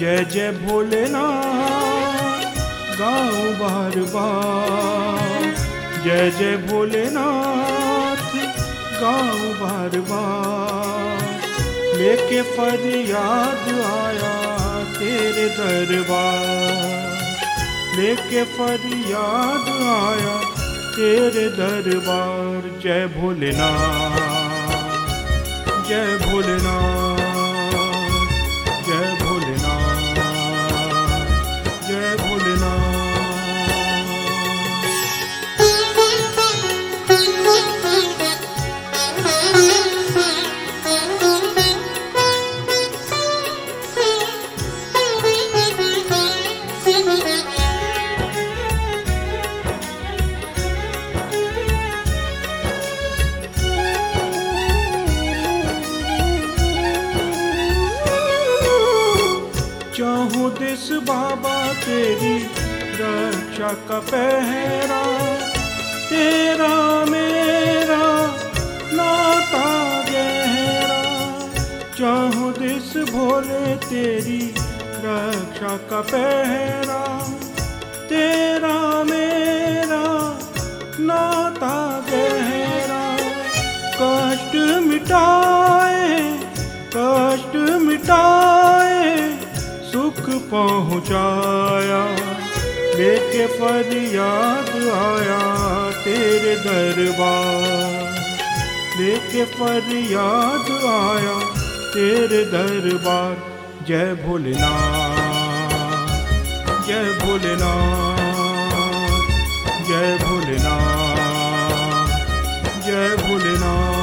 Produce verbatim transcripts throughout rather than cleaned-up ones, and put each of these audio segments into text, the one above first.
जय जय भोलेनाथ गाऊं बार बार, जय जय भोलेनाथ गाऊं बार बार। लेके फरियाद आया तेरे दरबार, लेके फरियाद आया तेरे दरबार। जय भोलेनाथ, जय भोलेनाथ, जय भोलेनाथ, जय भोलेनाथ। चाहूं दिस बाबा तेरी रक्षा का पहरा, तेरा मेरा नाता गहरा। चाहूं दिस भोले तेरी रक्षा का पहरा, तेरा मेरा नाता गहरा। कष्ट मिटाए, कष्ट मिटाए, सुख पहुँचाया। लेके फरियाद आया तेरे दरबार, लेके फरियाद आया तेरे दरबार। जय भोलेनाथ, जय भोलेनाथ, जय भोलेनाथ, जय भोलेनाथ।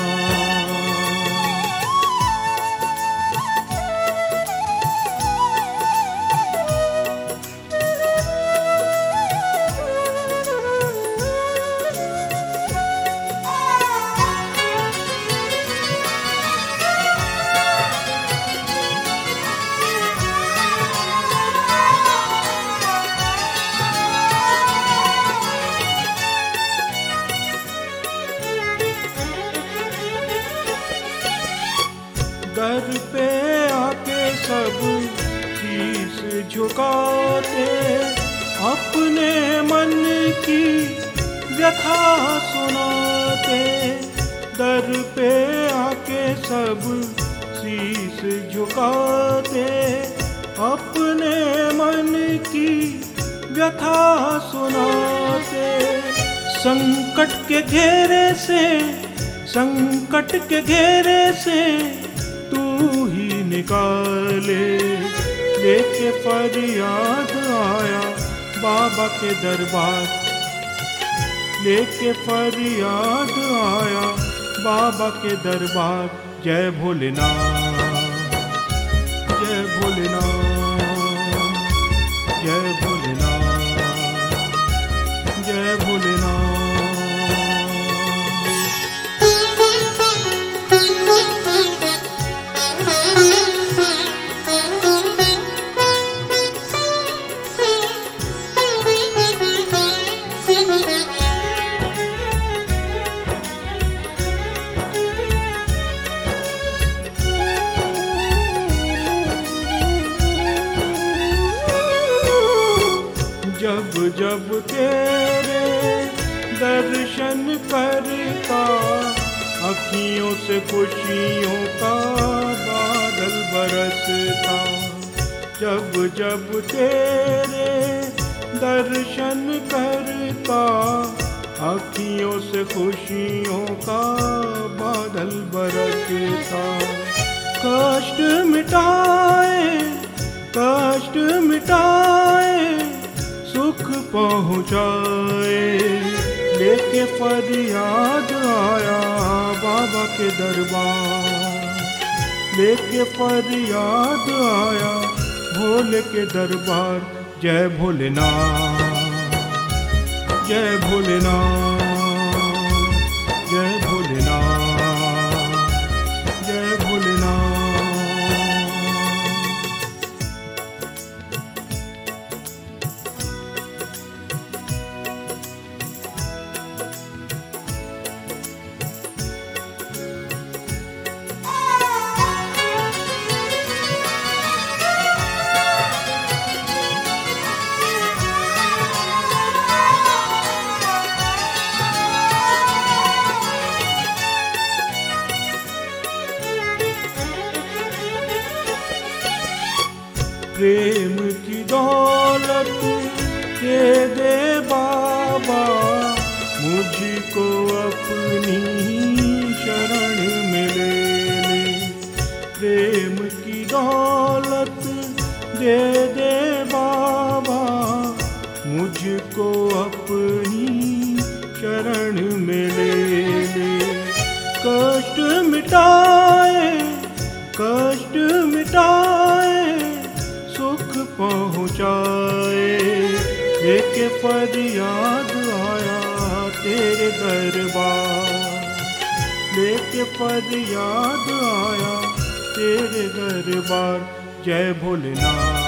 दर पे आके सब शीश झुकाते, अपने मन की व्यथा सुनाते। दर पे आके सब शीश झुकाते, अपने मन की व्यथा सुनाते। संकट के घेरे से, संकट के घेरे से तू ही निकाले। लेके फरियाद आया बाबा के दरबार, लेके फरियाद आया बाबा के दरबार। जय भोलेनाथ, जय भोलेनाथ, जय भोलेनाथ, जय भोलेनाथ। जब जब तेरे दर्शन करता, अखियों से खुशियों का बादल बरसता। जब जब तेरे दर्शन करता, अखियों से खुशियों का बादल बरसता। कष्ट मिटाए, कष्ट मिटाए, सुख पहुँचाए। लेके फरियाद आया बाबा के दरबार, लेके फरियाद आया भोले के दरबार। जय भोलेनाथ, जय भोलेनाथ, जय भोलेनाथ, जय भोलेनाथ। प्रेम की दौलत दे दे बाबा, मुझको अपनी शरण में ले ले। प्रेम की दौलत दे दे बाबा, मुझको अपनी शरण में ले ले। कष्ट मिटाए कष्ट मिटाए, सुख पहुँचाए, एक फरियाद आया तेरे दरबार। लेके फरियाद आया तेरे दरबार। जय भोलेनाथ।